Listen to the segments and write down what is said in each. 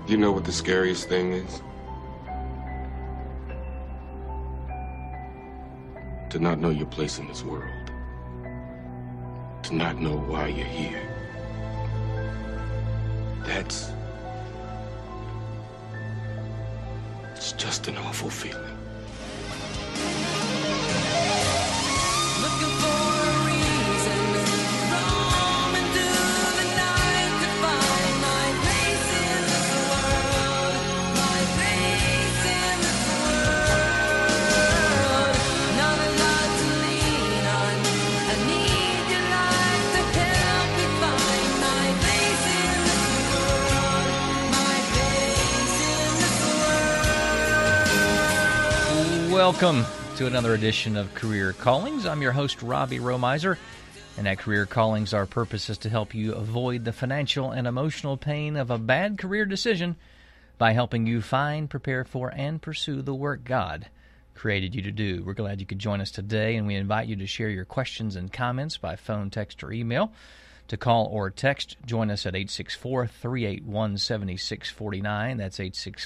You know what the scariest thing is? To not know your place in this world. To not know why you're here. It's just an awful feeling. Looking for a reason, roaming through the night to find my place in this world, my place in this world. Not a lot to lean on. I need your light to help me find my place in this world, my place in this world. Welcome to another edition of Career Callings. I'm your host, Robbie Romizer, and at Career Callings, our purpose is to help you avoid the financial and emotional pain of a bad career decision by helping you find, prepare for, and pursue the work God created you to do. We're glad you could join us today, and we invite you to share your questions and comments by phone, text, or email. To call or text, join us at 864-381-7649. That's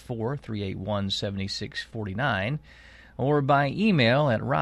864-381-7649. Or by email at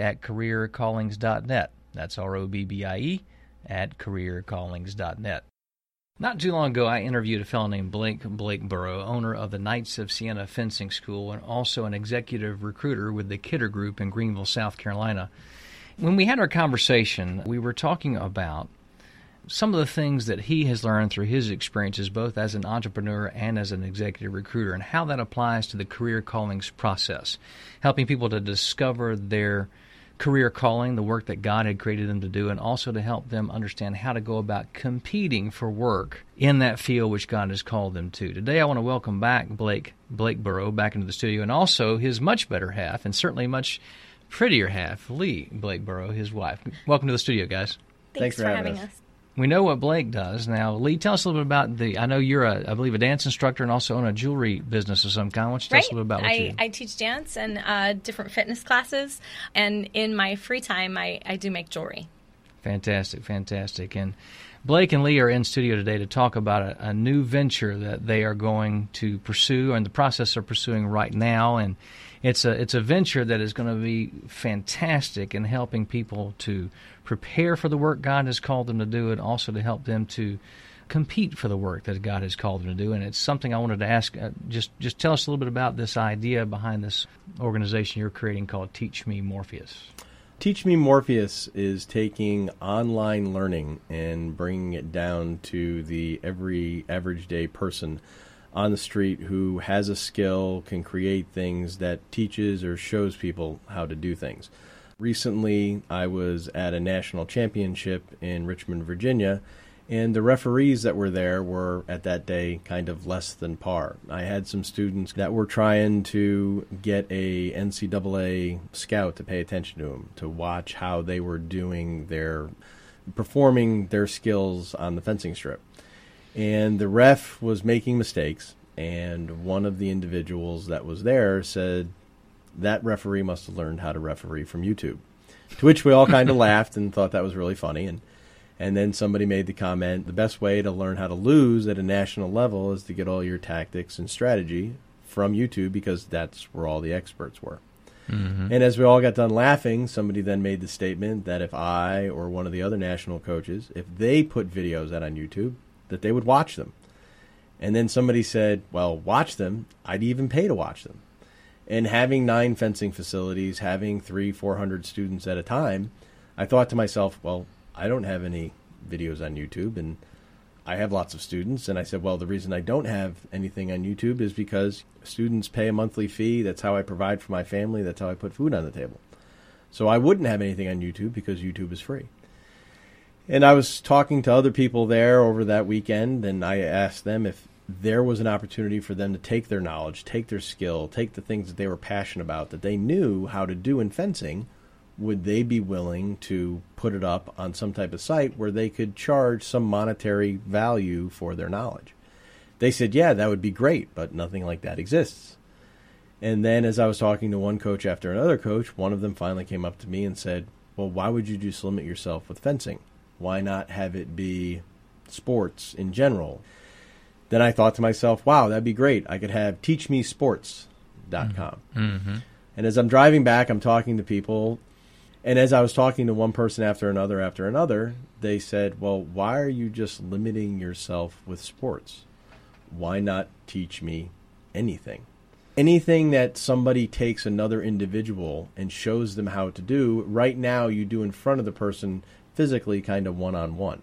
robbie@careercallings.net. That's ROBBIE at careercallings.net. Not too long ago, I interviewed a fellow named Blake Burrow, owner of the Knights of Siena Fencing School and also an executive recruiter with the Kidder Group in Greenville, South Carolina. When we had our conversation, we were talking about some of the things that he has learned through his experiences both as an entrepreneur and as an executive recruiter and how that applies to the career callings process, helping people to discover their career calling, the work that God had created them to do, and also to help them understand how to go about competing for work in that field which God has called them to. Today I want to welcome back Blake Burrow back into the studio, and also his much better half and certainly much prettier half, Lee Blake Burrow, his wife. Welcome to the studio, guys. Thanks for having us. We know what Blake does. Now, Lee, tell us a little bit about I know you're, I believe, a dance instructor and also own a jewelry business of some kind. Why don't you tell us a little bit about what you do? I teach dance and different fitness classes, and in my free time, I do make jewelry. Fantastic. And Blake and Lee are in studio today to talk about a new venture that they are going to pursue and the process of pursuing right now. And it's a venture that is going to be fantastic in helping people to prepare for the work God has called them to do and also to help them to compete for the work that God has called them to do. And it's something I wanted to ask, just tell us a little bit about this idea behind this organization you're creating called Teach Me Morpheus. Teach Me Morpheus is taking online learning and bringing it down to the every average day person on the street who has a skill, can create things that teaches or shows people how to do things. Recently, I was at a national championship in Richmond, Virginia, and the referees that were there were, at that day, kind of less than par. I had some students that were trying to get a NCAA scout to pay attention to them, to watch how they were performing their skills on the fencing strip. And the ref was making mistakes, and one of the individuals that was there said, that referee must have learned how to referee from YouTube. To which we all kind of laughed and thought that was really funny. And then somebody made the comment, the best way to learn how to lose at a national level is to get all your tactics and strategy from YouTube because that's where all the experts were. Mm-hmm. And as we all got done laughing, somebody then made the statement that if I or one of the other national coaches, if they put videos out on YouTube, that they would watch them. And then somebody said, well, watch them. I'd even pay to watch them. And having 9 fencing facilities, having 300-400 students at a time, I thought to myself, well, I don't have any videos on YouTube, and I have lots of students. And I said, well, the reason I don't have anything on YouTube is because students pay a monthly fee. That's how I provide for my family. That's how I put food on the table. So I wouldn't have anything on YouTube because YouTube is free. And I was talking to other people there over that weekend, and I asked them if there was an opportunity for them to take their knowledge, take their skill, take the things that they were passionate about, that they knew how to do in fencing, would they be willing to put it up on some type of site where they could charge some monetary value for their knowledge? They said, yeah, that would be great, but nothing like that exists. And then as I was talking to one coach after another coach, one of them finally came up to me and said, well, why would you just limit yourself with fencing? Why not have it be sports in general? Then I thought to myself, wow, that'd be great. I could have teachmesports.com. Mm-hmm. And as I'm driving back, I'm talking to people. And as I was talking to one person after another, they said, well, why are you just limiting yourself with sports? Why not teach me anything? Anything that somebody takes another individual and shows them how to do, right now you do in front of the person physically, kind of one-on-one.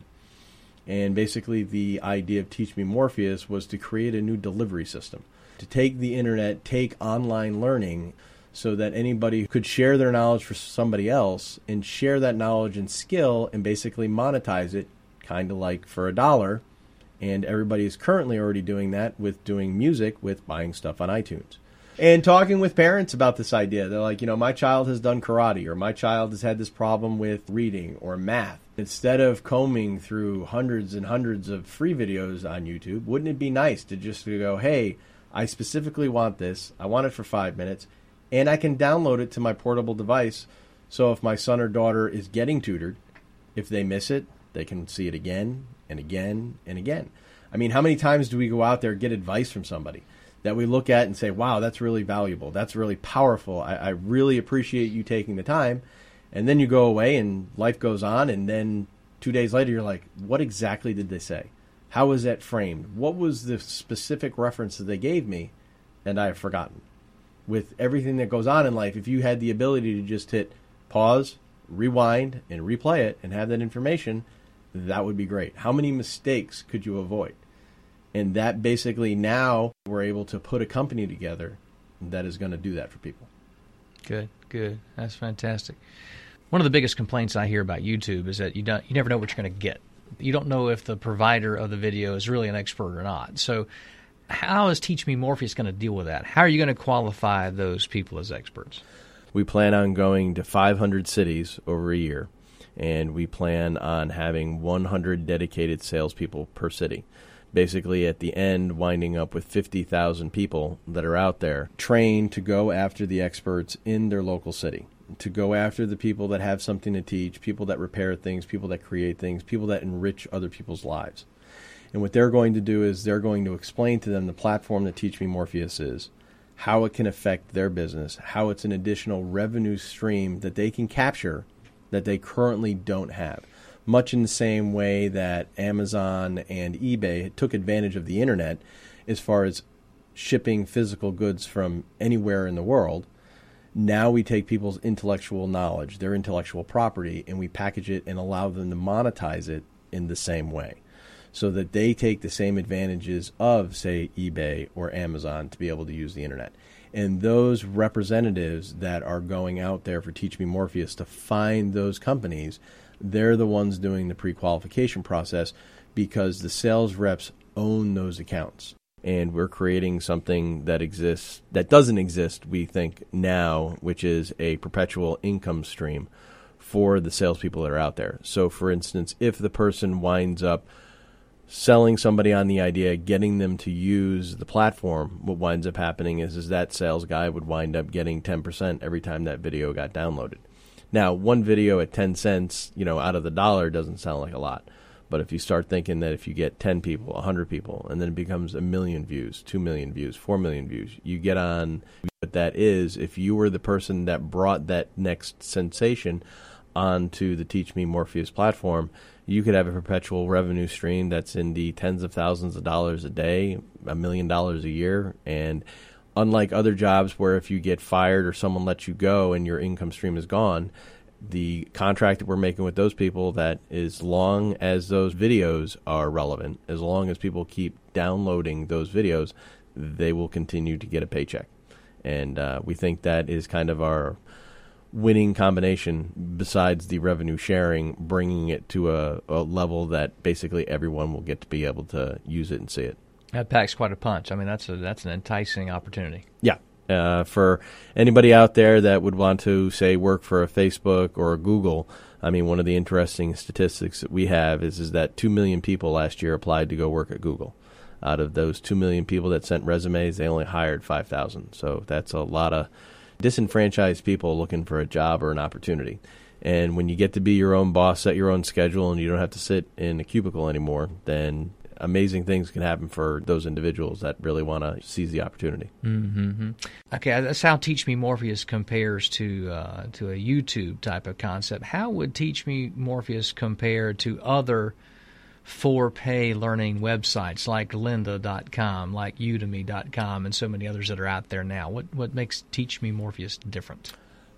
And basically the idea of Teach Me Morpheus was to create a new delivery system, to take the internet, take online learning, so that anybody could share their knowledge for somebody else and share that knowledge and skill and basically monetize it, kind of like for $1. And everybody is currently already doing that with doing music, with buying stuff on iTunes. And talking with parents about this idea. They're like, my child has done karate, or my child has had this problem with reading or math. Instead of combing through hundreds and hundreds of free videos on YouTube, wouldn't it be nice to just go, hey, I specifically want this. I want it for 5 minutes. And I can download it to my portable device. So if my son or daughter is getting tutored, if they miss it, they can see it again and again and again. I mean, how many times do we go out there and get advice from somebody that we look at and say, wow, that's really valuable. That's really powerful. I really appreciate you taking the time. And then you go away and life goes on. And then 2 days later, you're like, what exactly did they say? How was that framed? What was the specific reference that they gave me? And I have forgotten. With everything that goes on in life, if you had the ability to just hit pause, rewind, and replay it and have that information, that would be great. How many mistakes could you avoid? And that basically now we're able to put a company together that is going to do that for people. Good. That's fantastic. One of the biggest complaints I hear about YouTube is that you never know what you're going to get. You don't know if the provider of the video is really an expert or not. So how is Teach Me Morpheus going to deal with that? How are you going to qualify those people as experts? We plan on going to 500 cities over a year, and we plan on having 100 dedicated salespeople per city. Basically, at the end, winding up with 50,000 people that are out there trained to go after the experts in their local city, to go after the people that have something to teach, people that repair things, people that create things, people that enrich other people's lives. And what they're going to do is they're going to explain to them the platform that Teach Me Morpheus is, how it can affect their business, how it's an additional revenue stream that they can capture that they currently don't have. Much in the same way that Amazon and eBay took advantage of the internet as far as shipping physical goods from anywhere in the world. Now we take people's intellectual knowledge, their intellectual property, and we package it and allow them to monetize it in the same way, so that they take the same advantages of, say, eBay or Amazon to be able to use the internet. And those representatives that are going out there for Teach Me Morpheus to find those companies, they're the ones doing the pre-qualification process, because the sales reps own those accounts. And we're creating something that exists, that doesn't exist, we think, now, which is a perpetual income stream for the salespeople that are out there. So, for instance, if the person winds up selling somebody on the idea, getting them to use the platform, what winds up happening is that sales guy would wind up getting 10% every time that video got downloaded. Now, one video at 10 cents, out of the $1 doesn't sound like a lot. But if you start thinking that if you get 10 people, 100 people, and then it becomes 1 million views, 2 million views, 4 million views, you get on what that is. If you were the person that brought that next sensation onto the Teach Me Morpheus platform, you could have a perpetual revenue stream that's in the tens of thousands of dollars a day, $1 million a year. And unlike other jobs where if you get fired or someone lets you go and your income stream is gone, the contract that we're making with those people, that as long as those videos are relevant, as long as people keep downloading those videos, they will continue to get a paycheck. And we think that is kind of our winning combination, besides the revenue sharing, bringing it to a level that basically everyone will get to be able to use it and see it. That packs quite a punch. I mean, that's an enticing opportunity. Yeah. For anybody out there that would want to, say, work for a Facebook or a Google, I mean, one of the interesting statistics that we have is that 2 million people last year applied to go work at Google. Out of those 2 million people that sent resumes, they only hired 5,000. So that's a lot of disenfranchised people looking for a job or an opportunity. And when you get to be your own boss, set your own schedule, and you don't have to sit in a cubicle anymore, then amazing things can happen for those individuals that really want to seize the opportunity. Mm-hmm. Okay, that's how Teach Me Morpheus compares to a YouTube type of concept. How would Teach Me Morpheus compare to other for-pay learning websites like lynda.com, like udemy.com, and so many others that are out there now? What makes Teach Me Morpheus different?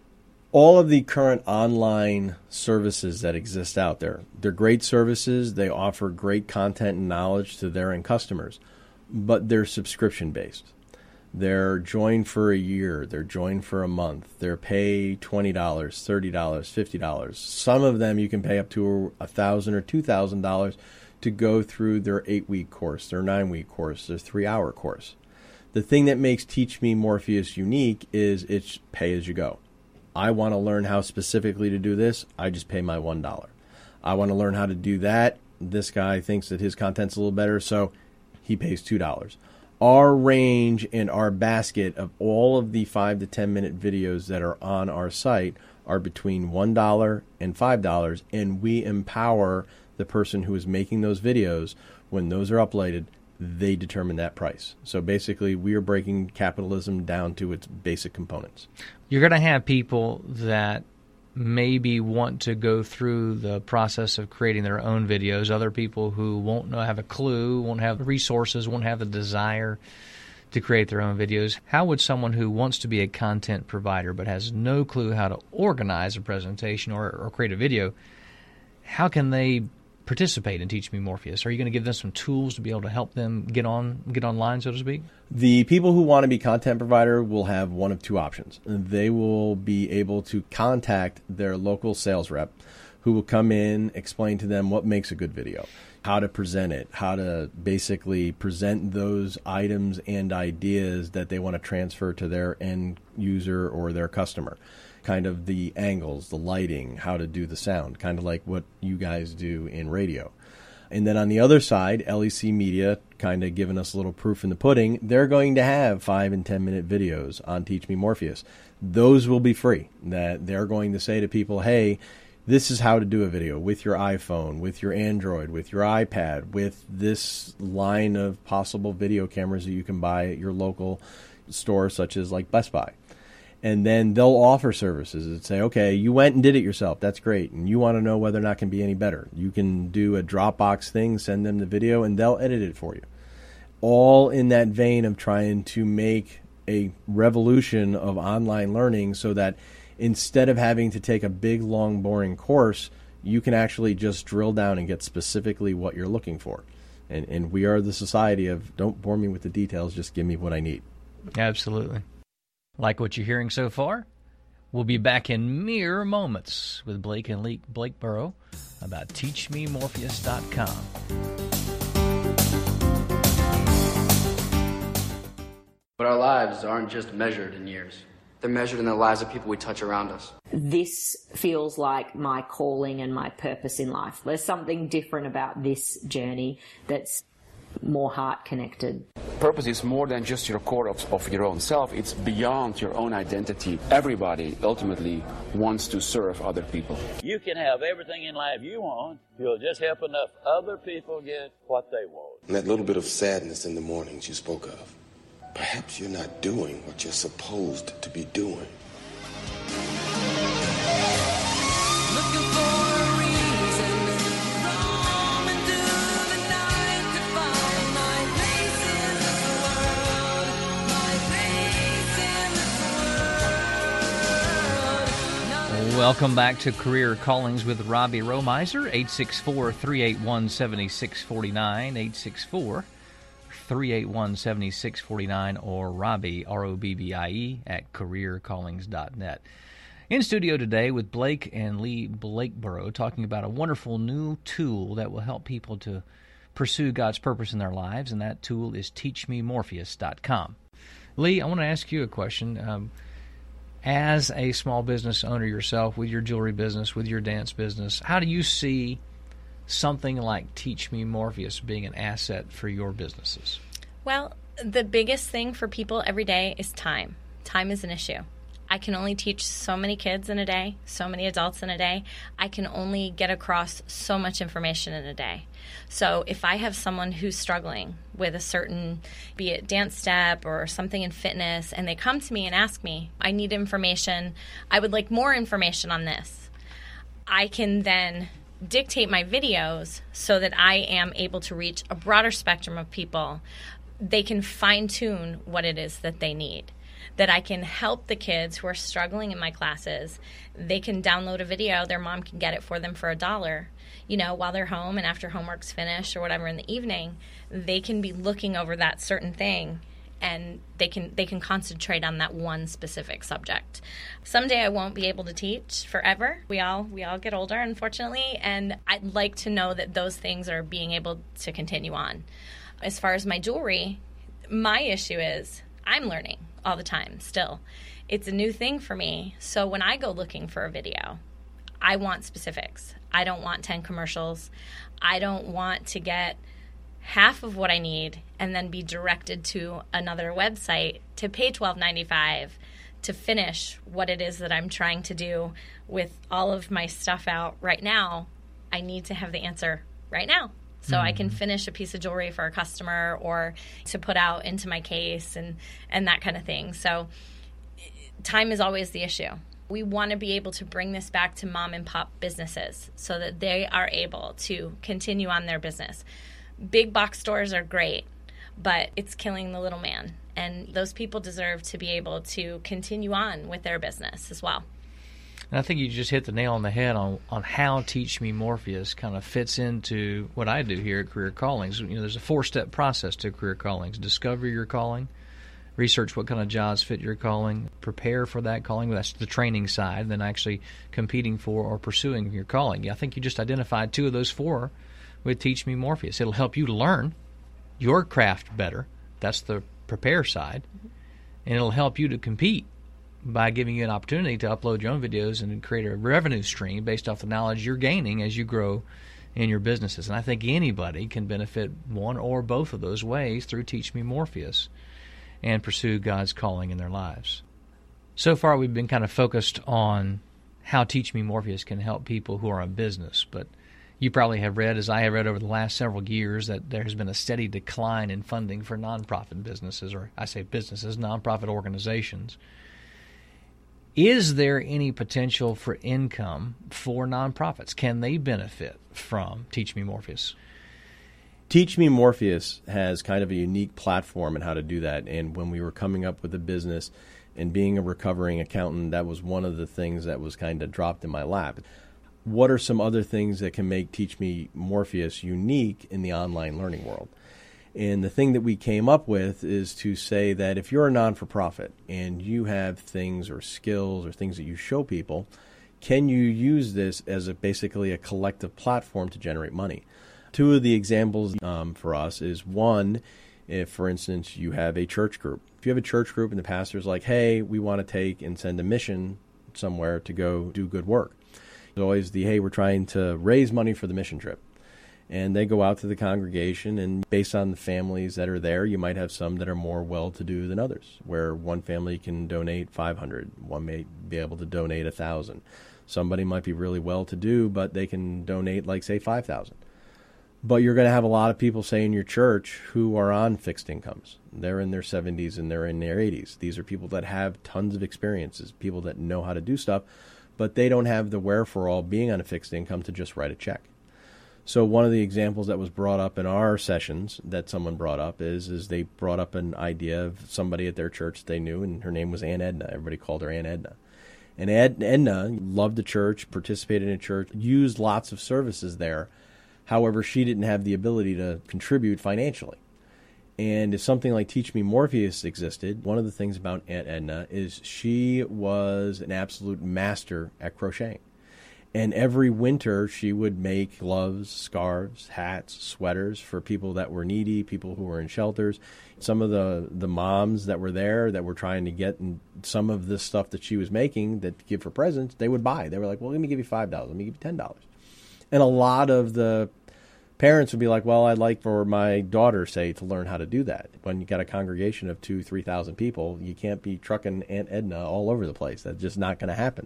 All of the current online services that exist out there, they're great services. They offer great content and knowledge to their end customers, but they're subscription-based. They're joined for a year. They're joined for a month. They're pay $20, $30, $50. Some of them you can pay up to $1,000 or $2,000 to go through their 8-week course, their 9-week course, their 3-hour course. The thing that makes Teach Me Morpheus unique is it's pay as you go. I want to learn how specifically to do this. I just pay my $1. I want to learn how to do that. This guy thinks that his content's a little better, so he pays $2. Our range and our basket of all of the 5 to 10 minute videos that are on our site are between $1 and $5, and we empower the person who is making those videos. When those are uploaded, they determine that price. So basically, we are breaking capitalism down to its basic components. You're going to have people that maybe want to go through the process of creating their own videos, other people who won't have a clue, won't have the resources, won't have the desire to create their own videos. How would someone who wants to be a content provider but has no clue how to organize a presentation or create a video, how can they participate in Teach Me Morpheus? Are you going to give them some tools to be able to help them get online, so to speak? The people who want to be content provider will have one of two options. They will be able to contact their local sales rep, who will come in, explain to them what makes a good video, how to present it, how to basically present those items and ideas that they want to transfer to their end user or their customer. Kind of the angles, the lighting, how to do the sound, kind of like what you guys do in radio. And then on the other side, LEC Media, kind of giving us a little proof in the pudding, they're going to have 5 and 10 minute videos on Teach Me Morpheus. Those will be free. That they're going to say to people, hey, this is how to do a video with your iPhone, with your Android, with your iPad, with this line of possible video cameras that you can buy at your local store, such as like Best Buy. And then they'll offer services that say, okay, you went and did it yourself. That's great. And you want to know whether or not it can be any better. You can do a Dropbox thing, send them the video, and they'll edit it for you. All in that vein of trying to make a revolution of online learning so that instead of having to take a big, long, boring course, you can actually just drill down and get specifically what you're looking for. And we are the society of don't bore me with the details, just give me what I need. Absolutely. Like what you're hearing so far? We'll be back in mere moments with Blake and Blake Burrow about TeachMeMorpheus.com. But our lives aren't just measured in years. They're measured in the lives of people we touch around us. This feels like my calling and my purpose in life. There's something different about this journey that's more heart-connected. Purpose is more than just your core of your own self. It's beyond your own identity. Everybody ultimately wants to serve other people. You can have everything in life you want. You'll just help enough other people get what they want. And that little bit of sadness in the mornings you spoke of. Perhaps you're not doing what you're supposed to be doing. Looking for a reason, roam into the night to find my place in this world, my place in this world. Welcome back to Career Callings with Robbie Romiser, 864-381-7649, 864-381-7649, or Robbie, R-O-B-B-I-E, at careercallings.net. In studio today with Blake and Lee Blakeborough, talking about a wonderful new tool that will help people to pursue God's purpose in their lives, and that tool is TeachMeMorpheus.com. Lee, I want to ask you a question. As a small business owner yourself, with your jewelry business, with your dance business, how do you see something like Teach Me Morpheus being an asset for your businesses? Well, the biggest thing for people every day is time. Time is an issue. I can only teach so many kids in a day, so many adults in a day. I can only get across so much information in a day. So if I have someone who's struggling with a certain, be it dance step or something in fitness, and they come to me and ask me, I need information, I would like more information on this, I can then dictate my videos so that I am able to reach a broader spectrum of people. They can fine-tune what it is that they need. That I can help the kids who are struggling in my classes. They can download a video. Their mom can get it for them for $1, while they're home and after homework's finished or whatever in the evening. They can be looking over that certain thing, and they can concentrate on that one specific subject. Someday I won't be able to teach forever. We all get older, unfortunately, and I'd like to know that those things are being able to continue on. As far as my jewelry, my issue is I'm learning all the time still. It's a new thing for me. So when I go looking for a video, I want specifics. I don't want 10 commercials. I don't want to get half of what I need and then be directed to another website to pay $12.95 to finish what it is that I'm trying to do with all of my stuff out right now. I need to have the answer right now. So I can finish a piece of jewelry for a customer or to put out into my case and that kind of thing. So time is always the issue. We want to be able to bring this back to mom and pop businesses so that they are able to continue on their business. Big box stores are great, but it's killing the little man. And those people deserve to be able to continue on with their business as well. And I think you just hit the nail on the head on how Teach Me Morpheus kind of fits into what I do here at Career Callings. There's a 4-step process to Career Callings. Discover your calling, research what kind of jobs fit your calling, prepare for that calling. That's the training side, then actually competing for or pursuing your calling. I think you just identified 2 of those 4 with Teach Me Morpheus. It'll help you learn your craft better. That's the prepare side. And it'll help you to compete by giving you an opportunity to upload your own videos and create a revenue stream based off the knowledge you're gaining as you grow in your businesses. And I think anybody can benefit one or both of those ways through Teach Me Morpheus and pursue God's calling in their lives. So far, we've been kind of focused on how Teach Me Morpheus can help people who are in business, but you probably have read, as I have read over the last several years, that there has been a steady decline in funding for nonprofit businesses, or I say businesses, nonprofit organizations. Is there any potential for income for nonprofits? Can they benefit from Teach Me Morpheus? Teach Me Morpheus has kind of a unique platform in how to do that. And when we were coming up with a business and being a recovering accountant, that was one of the things that was kind of dropped in my lap. What are some other things that can make Teach Me Morpheus unique in the online learning world? And the thing that we came up with is to say that if you're a non-for-profit and you have things or skills or things that you show people, can you use this as basically a collective platform to generate money? 2 of the examples for us is one, if, for instance, you have a church group. If you have a church group and the pastor's like, hey, we want to take and send a mission somewhere to go do good work. There's always hey, we're trying to raise money for the mission trip. And they go out to the congregation, and based on the families that are there, you might have some that are more well-to-do than others, where one family can donate $500, one may be able to donate $1,000. Somebody might be really well-to-do, but they can donate, like, say, $5,000. But you're going to have a lot of people, say, in your church who are on fixed incomes. They're in their 70s and they're in their 80s. These are people that have tons of experiences, people that know how to do stuff, but they don't have the wherewithal being on a fixed income to just write a check. So one of the examples that was brought up in our sessions that someone brought up is they brought up an idea of somebody at their church they knew, and her name was Aunt Edna. Everybody called her Aunt Edna. And Edna loved the church, participated in church, used lots of services there. However, she didn't have the ability to contribute financially. And if something like Teach Me Morpheus existed, one of the things about Aunt Edna is she was an absolute master at crocheting. And every winter, she would make gloves, scarves, hats, sweaters for people that were needy, people who were in shelters. Some of the moms that were there that were trying to get some of this stuff that she was making that to give for presents, they would buy. They were like, well, let me give you $5. Let me give you $10. And a lot of the Parents would be like, well, I'd like for my daughter, say, to learn how to do that. When you got a congregation of 2,000, 3,000 people, you can't be trucking Aunt Edna all over the place. That's just not going to happen.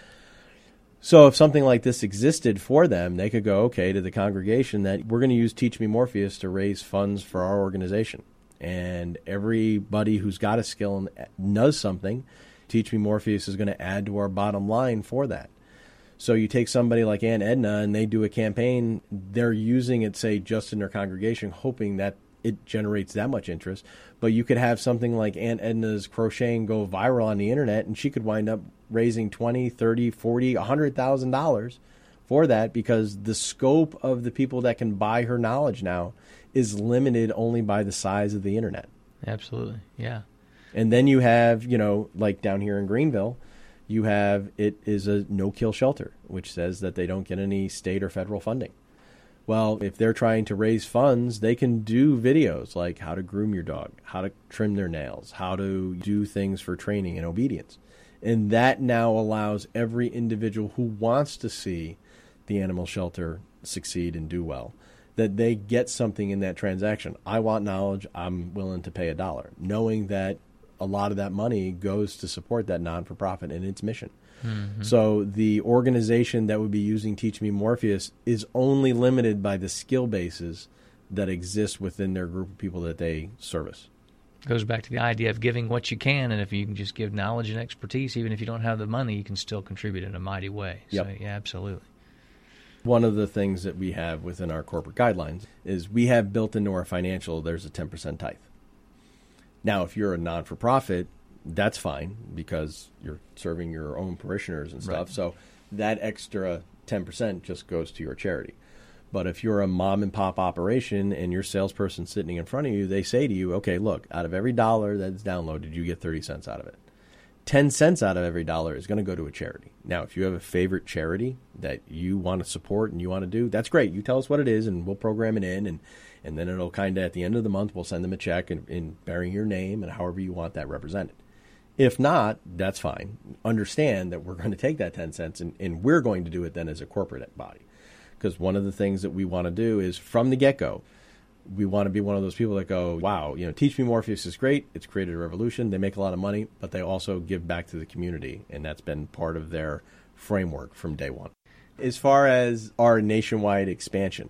So if something like this existed for them, they could go, okay, to the congregation that we're going to use Teach Me Morpheus to raise funds for our organization. And everybody who's got a skill and knows something, Teach Me Morpheus is going to add to our bottom line for that. So you take somebody like Aunt Edna and they do a campaign, they're using it, say, just in their congregation, hoping that it generates that much interest. But you could have something like Aunt Edna's crocheting go viral on the internet, and she could wind up raising $20, $30, $40, $100,000 for that, because the scope of the people that can buy her knowledge now is limited only by the size of the internet. Absolutely, yeah. And then you have, like down here in Greenville, you have, it is a no-kill shelter, which says that they don't get any state or federal funding. Well, if they're trying to raise funds, they can do videos like how to groom your dog, how to trim their nails, how to do things for training and obedience. And that now allows every individual who wants to see the animal shelter succeed and do well, that they get something in that transaction. I want knowledge. I'm willing to pay $1, knowing that a lot of that money goes to support that non-for-profit and its mission. Mm-hmm. So the organization that would be using Teach Me Morpheus is only limited by the skill bases that exist within their group of people that they service. Goes back to the idea of giving what you can, and if you can just give knowledge and expertise, even if you don't have the money, you can still contribute in a mighty way. Yep. So, yeah, absolutely. One of the things that we have within our corporate guidelines is we have built into our financial, there's a 10% tithe. Now, if you're a non-for-profit, that's fine because you're serving your own parishioners and stuff. Right. So that extra 10% just goes to your charity. But if you're a mom and pop operation and your salesperson sitting in front of you, they say to you, okay, look, out of every $1 that's downloaded, you get 30 cents out of it. 10 cents out of every $1 is going to go to a charity. Now, if you have a favorite charity that you want to support and you want to do, that's great. You tell us what it is and we'll program it in, and then it'll kind of, at the end of the month, we'll send them a check in bearing your name and however you want that represented. If not, that's fine. Understand that we're going to take that 10 cents and we're going to do it then as a corporate body. Because one of the things that we want to do is from the get-go, we want to be one of those people that go, wow, Teach Me Morpheus is great. It's created a revolution. They make a lot of money, but they also give back to the community. And that's been part of their framework from day one. As far as our nationwide expansion,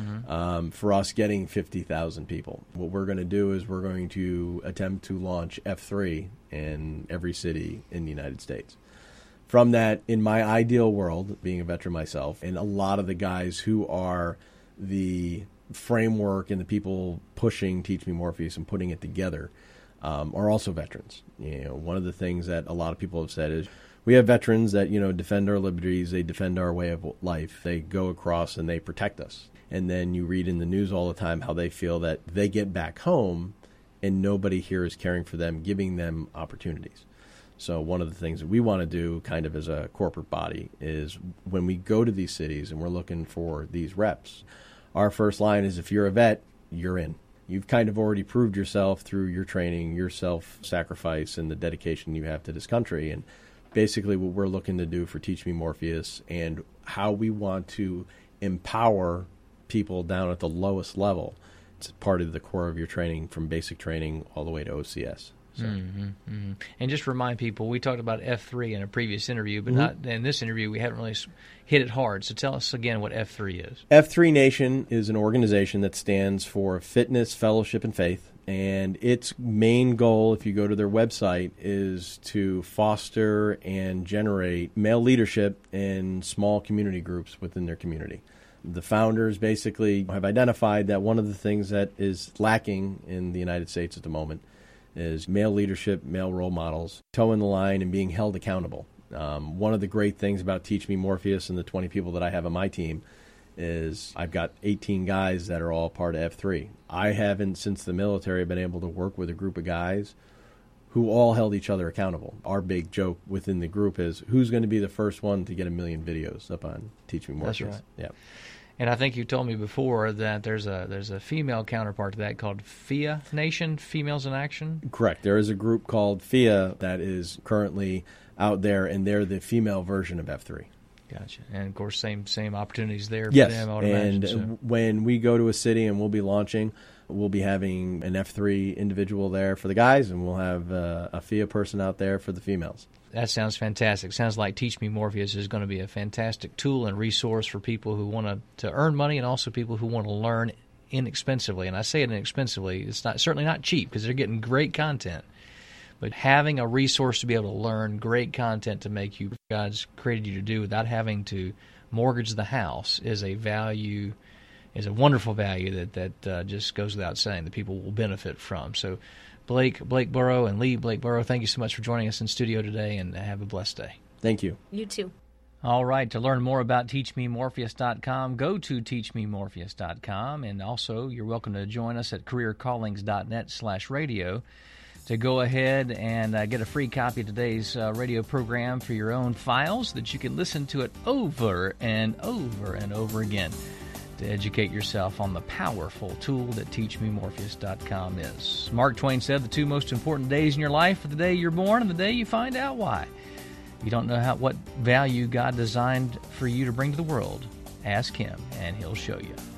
for us getting 50,000 people, what we're going to do is we're going to attempt to launch F3 in every city in the United States. From that, in my ideal world, being a veteran myself, and a lot of the guys who are the framework and the people pushing Teach Me Morpheus and putting it together are also veterans. One of the things that a lot of people have said is we have veterans that, defend our liberties, they defend our way of life, they go across and they protect us. And then you read in the news all the time how they feel that they get back home and nobody here is caring for them, giving them opportunities. So one of the things that we want to do kind of as a corporate body is when we go to these cities and we're looking for these reps, our first line is if you're a vet, you're in. You've kind of already proved yourself through your training, your self-sacrifice, and the dedication you have to this country. And basically what we're looking to do for Teach Me Morpheus and how we want to empower people down at the lowest level. It's part of the core of your training from basic training all the way to OCS. So. And just remind people, we talked about F3 in a previous interview, but not in this interview. We haven't really hit it hard. So tell us again what F3 is. F3 Nation is an organization that stands for Fitness, Fellowship, and Faith. And its main goal, if you go to their website, is to foster and generate male leadership in small community groups within their community. The founders basically have identified that one of the things that is lacking in the United States at the moment is male leadership, male role models, toeing the line and being held accountable. One of the great things about Teach Me Morpheus and the 20 people that I have on my team is I've got 18 guys that are all part of F3. I haven't, since the military, been able to work with a group of guys who all held each other accountable. Our big joke within the group is who's going to be the first one to get 1 million videos up on Teach Me Morpheus. That's right. Yeah. And I think you told me before that there's a female counterpart to that called FIA Nation, Females in Action. Correct. There is a group called FIA that is currently out there, and they're the female version of F3. Gotcha. And of course, same opportunities there for Yes, them. I would imagine, and so. when we go to a city and we'll be launching, we'll be having an F3 individual there for the guys, and we'll have a FIA person out there for the females. That sounds fantastic. Sounds like Teach Me Morpheus is going to be a fantastic tool and resource for people who want to earn money and also people who want to learn inexpensively. And I say it inexpensively. It's certainly not cheap because they're getting great content. But having a resource to be able to learn great content to make you God's created you to do without having to mortgage the house is a value, is a wonderful value that just goes without saying that people will benefit from. So Blake Burrow and Lee Blake Burrow, thank you so much for joining us in studio today, and have a blessed day. Thank you. You too. All right, to learn more about TeachMeMorpheus.com, go to TeachMeMorpheus.com, and also you're welcome to join us at careercallings.net/radio to go ahead and get a free copy of today's radio program for your own files that you can listen to it over and over and over again to educate yourself on the powerful tool that TeachMeMorpheus.com is. Mark Twain said the two most important days in your life are the day you're born and the day you find out why. You don't know what value God designed for you to bring to the world. Ask Him, and He'll show you.